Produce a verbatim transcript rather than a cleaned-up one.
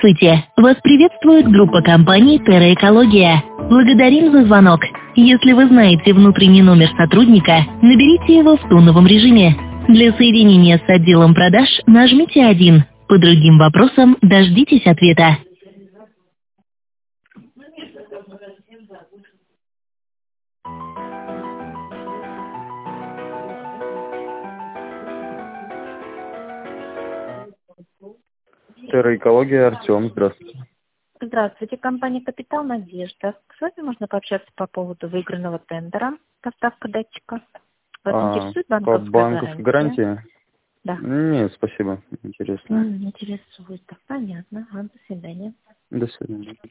Здравствуйте! Вас приветствует группа компаний «Терра Экология». Благодарим за звонок. Если вы знаете внутренний номер сотрудника, наберите его в тоновом режиме. Для соединения с отделом продаж нажмите один. По другим вопросам дождитесь ответа. Терра Экология, Артем, здравствуйте. Здравствуйте, компания «Капитал Надежда». С вами можно пообщаться по поводу выигранного тендера «Поставка датчика». Вас А, интересует по банковская банковской гарантия? гарантии? Да. Нет, спасибо, интересно. М, Интересует. Так, понятно. Ладно, до свидания. До свидания.